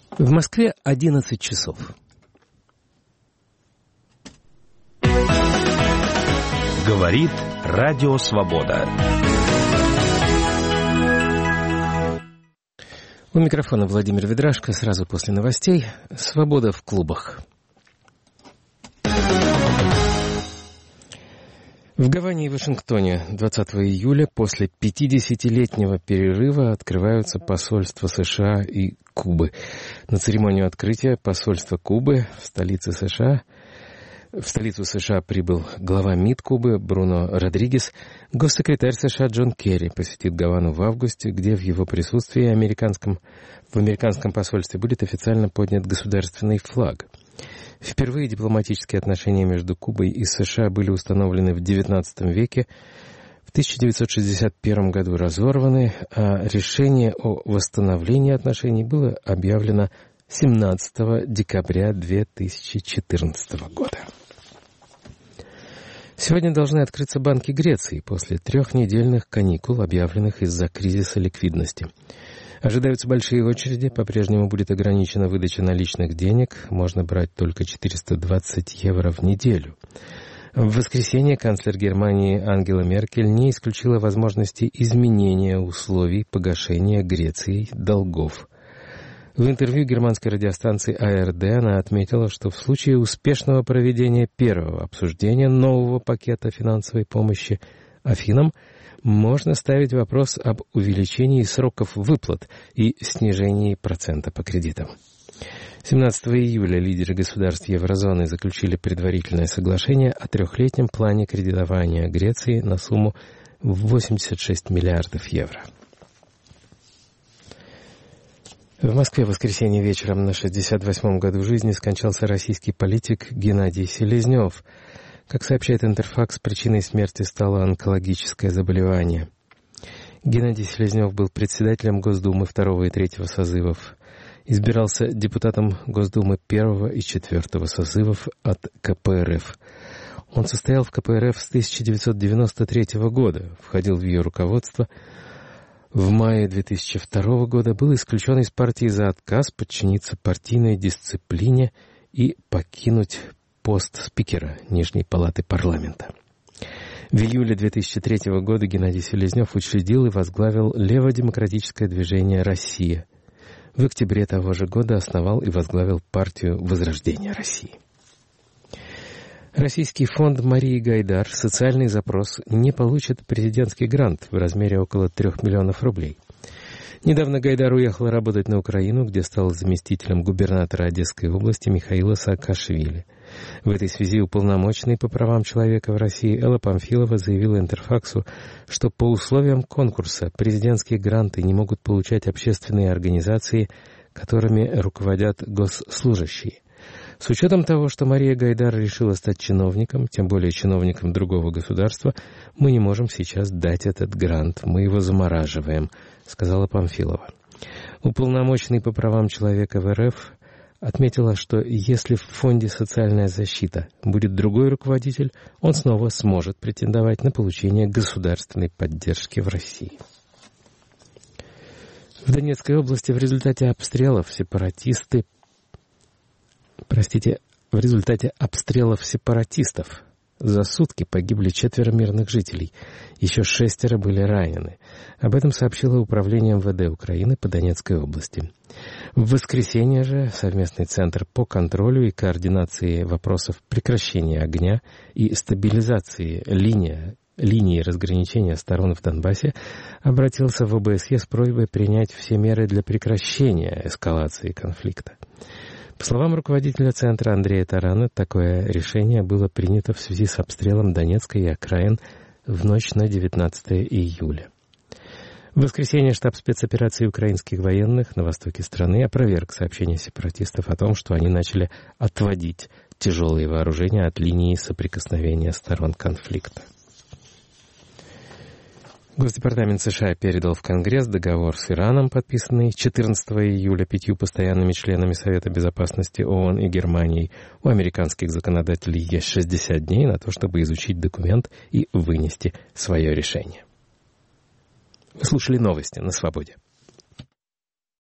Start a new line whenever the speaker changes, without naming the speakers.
В Москве 11 часов.
Говорит Радио Свобода.
У микрофона Владимир Ведрашко. Сразу после новостей. Свобода в клубах. В Гаване и Вашингтоне 20 июля после 50-летнего перерыва открываются посольства США и Кубы. На церемонию открытия посольства Кубы в столицу США прибыл глава МИД Кубы Бруно Родригес. Госсекретарь США Джон Керри посетит Гавану в августе, где в его присутствии в американском посольстве будет официально поднят государственный флаг. Впервые дипломатические отношения между Кубой и США были установлены в XIX веке, в 1961 году разорваны, а решение о восстановлении отношений было объявлено 17 декабря 2014 года. Сегодня должны открыться банки Греции после 3-недельных каникул, объявленных из-за кризиса ликвидности. Ожидаются большие очереди, по-прежнему будет ограничена выдача наличных денег, можно брать только 420 евро в неделю. В воскресенье канцлер Германии Ангела Меркель не исключила возможности изменения условий погашения Грецией долгов. В интервью германской радиостанции АРД она отметила, что в случае успешного проведения первого обсуждения нового пакета финансовой помощи Афинам можно ставить вопрос об увеличении сроков выплат и снижении процента по кредитам. 17 июля лидеры государств еврозоны заключили предварительное соглашение о 3-летнем плане кредитования Греции на сумму в 86 миллиардов евро. В Москве в воскресенье вечером на 68-м году жизни скончался российский политик Геннадий Селезнев. Как сообщает Интерфакс, причиной смерти стало онкологическое заболевание. Геннадий Селезнев был председателем Госдумы 2 и 3 созывов. Избирался депутатом Госдумы 1 и 4 созывов от КПРФ. Он состоял в КПРФ с 1993 года, входил в ее руководство. В мае 2002 года был исключен из партии за отказ подчиниться партийной дисциплине и покинуть пост спикера Нижней палаты парламента. В июле 2003 года Геннадий Селезнев учредил и возглавил леводемократическое движение «Россия». В октябре того же года основал и возглавил партию «Возрождение России». Российский фонд Марии Гайдар «Социальный запрос» не получит президентский грант в размере около 3 миллионов рублей. Недавно Гайдар уехала работать на Украину, где стал заместителем губернатора Одесской области Михаила Саакашвили. В этой связи уполномоченный по правам человека в России Элла Памфилова заявила Интерфаксу, что по условиям конкурса президентские гранты не могут получать общественные организации, которыми руководят госслужащие. С учетом того, что Мария Гайдар решила стать чиновником, тем более чиновником другого государства, мы не можем сейчас дать этот грант, мы его замораживаем, сказала Памфилова. Уполномоченный по правам человека в РФ отметила, что если в фонде «Социальная защита» будет другой руководитель, он снова сможет претендовать на получение государственной поддержки в России. В Донецкой области в результате обстрелов сепаратистов за сутки погибли 4 мирных жителей. Еще 6 были ранены. Об этом сообщило Управление МВД Украины по Донецкой области. В воскресенье же совместный центр по контролю и координации вопросов прекращения огня и стабилизации линии разграничения сторон в Донбассе обратился в ОБСЕ с просьбой принять все меры для прекращения эскалации конфликта. По словам руководителя центра Андрея Тарана, такое решение было принято в связи с обстрелом Донецка и окраин в ночь на 19 июля. В воскресенье штаб спецопераций украинских военных на востоке страны опроверг сообщение сепаратистов о том, что они начали отводить тяжелые вооружения от линии соприкосновения сторон конфликта. Госдепартамент США передал в Конгресс договор с Ираном, подписанный 14 июля 5 постоянными членами Совета Безопасности ООН и Германией. У американских законодателей есть 60 дней на то, чтобы изучить документ и вынести свое решение. Вы слушали новости на Свободе.